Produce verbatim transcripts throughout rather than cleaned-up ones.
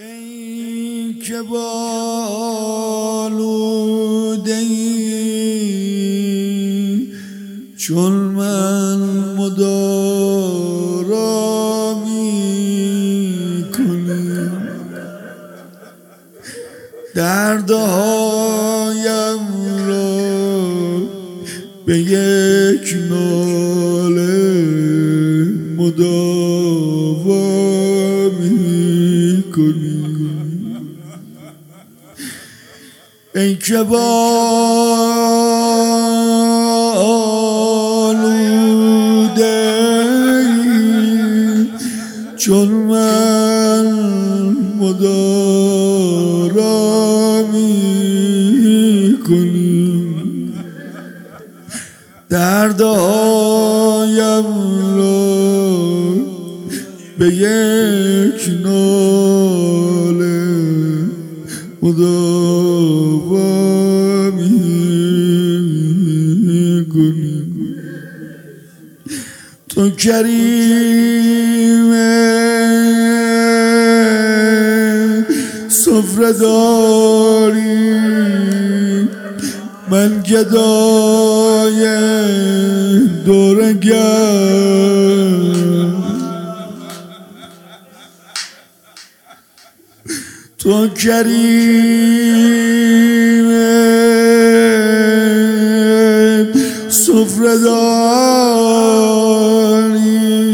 ای که بالوده ای چون من مدارا می کنی، دردهایم را به یک ناله مداوا می کنی. ای که بالوده ای چون من مدارا می کنی، دردهایم را به یک ناله مداوا می کنی. تو کریم سفره داری، من گدای دورگر. تو کریم سفره داری،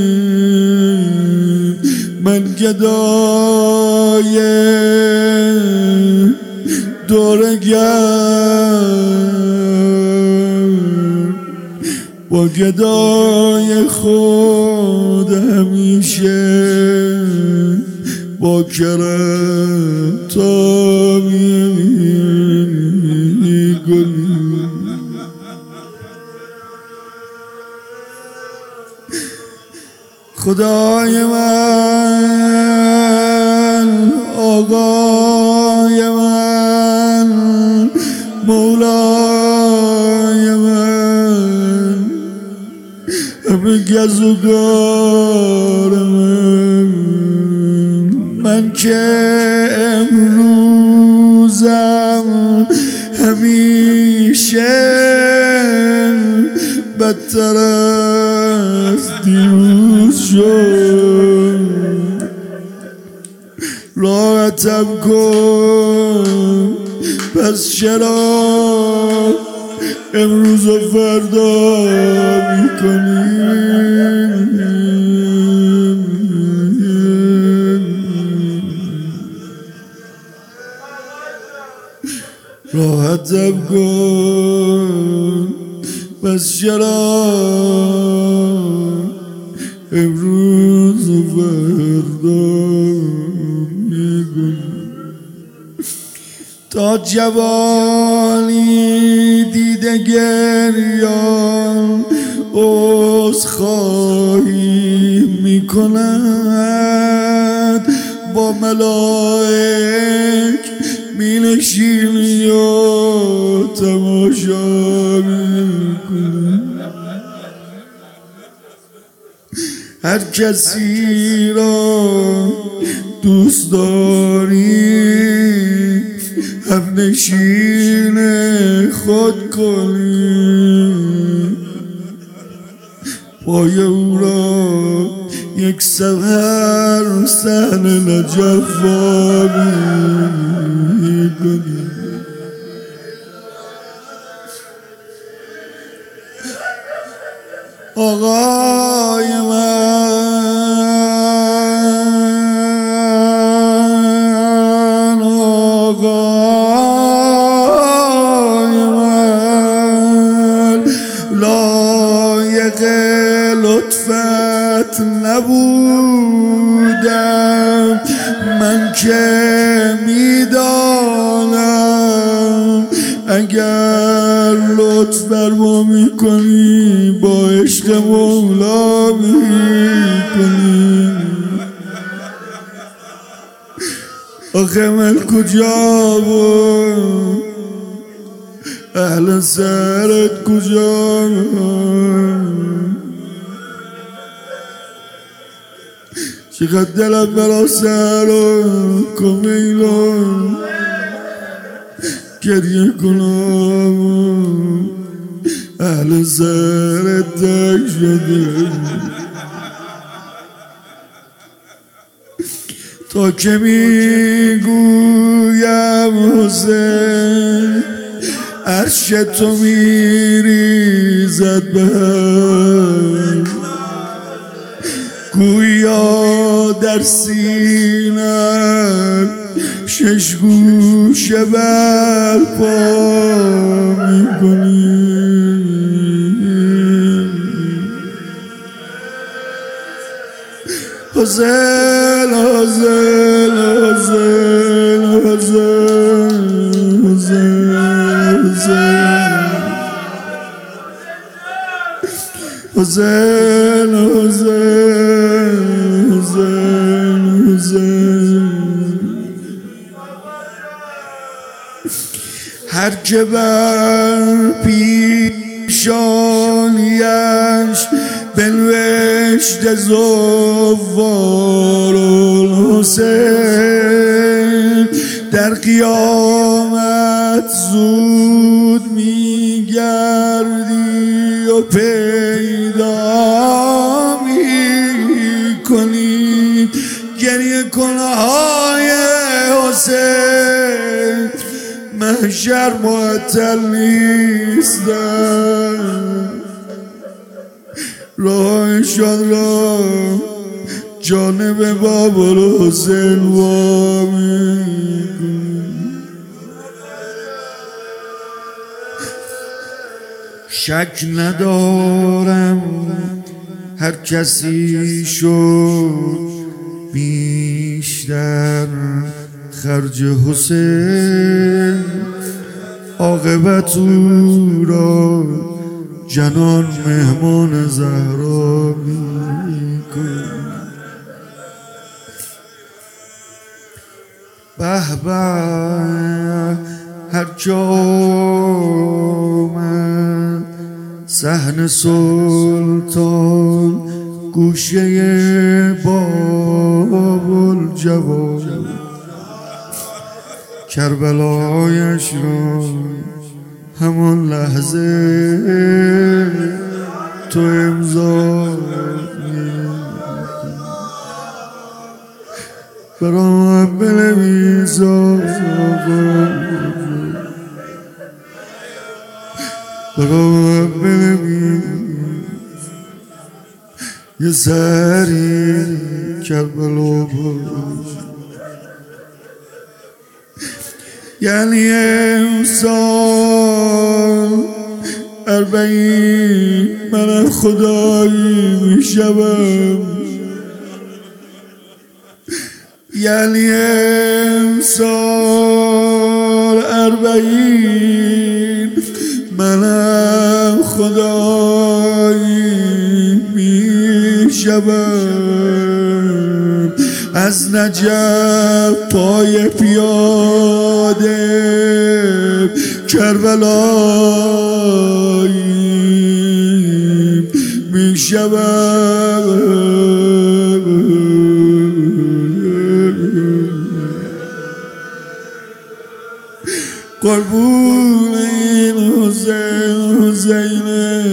من گدای دورگر. با گدای خود همیشه با کرم تا می کنی. خدای من، آقای من، مولای من، همه گزوگار من، من که امروزم همیشه بدتر از دیروز شد. راحتم کن پس چرا امروز و فردا میکنی؟ راحتم کن پس چرا امروز و فردا میکنی؟ تا جوانی دیده گریان عذرخواهی میکند، با ملائک می نشینی و تماشا میکنی. هر کسی را دوست داری هم نشین خود کنی، پای او را یک سفر سهل نجف می کنی. آقای من، آقای من، لایق لطفت نبودم، من که میدانم اگر لطف بر ما میکنی با عشق مولا میکنی. آخه من کجا بود، اهل سرت کجا بود، چقدر دلم برا سر و کمیلم گریه کنم اهل سر تک شده تا که میگویم حسین عرش تو میریزد به هم گویا در سینم شش گوشه برپا میکنیم حسین حسین حسین حسین حسین حسین حسین حسین هر که بر پیشانیش بنوشت زوار الحسین در قیامت زود میگردی و پیدا میکنی گریه کنه های حسین محشر معطل نیستن راهشان را جانب باب الحسین وامی شک ندارم هر کسی شد بیشتر خرج حسین عاقبت او را جنان مهمان زهرا میکن به به هر جا آمد صحن سلطان گوشه باب الجواد کربلایش را همان لحظه تو امضا برام بنویس برام بنویس یه سری کربلا باش یعنی امسال اربعین من خدایی میشم یعنی امسال اربعین منم خدایی میشم از نجف پای پیاده کربلایی میشم قربون این حسین حسینه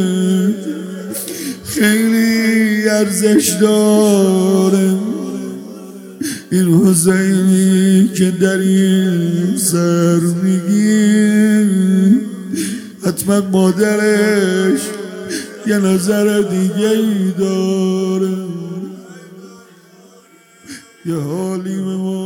خیلی ارزش داره این حسینی که در این سر میگی حتما مادرش یه نظر دیگه ای داره یه حالی به ما